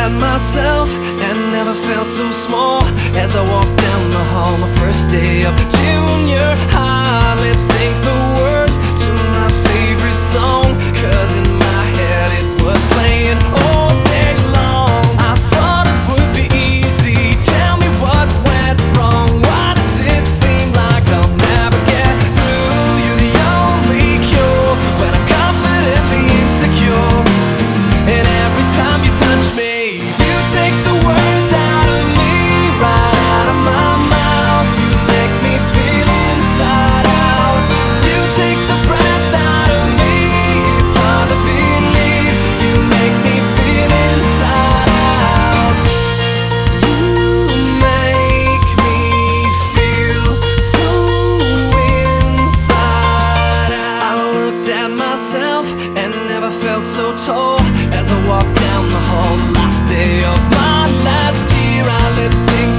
at myself and never felt so small as I walked down the hall my first day of junior high. Lip sync the words to my favorite song, 'cause in my head it was playing all day long. I thought it would be easy, tell me what went wrong. Why does it seem like I'll never get through? You're the only cure when I'm confidently insecure. And every time you touch me, you take the words out of me, right out of my mouth. You make me feel inside out. You take the breath out of me, it's hard to believe. You make me feel inside out. You make me feel so inside out. I looked at myself and never felt so tall as I walked down the hall the last day of my last year. I lip synced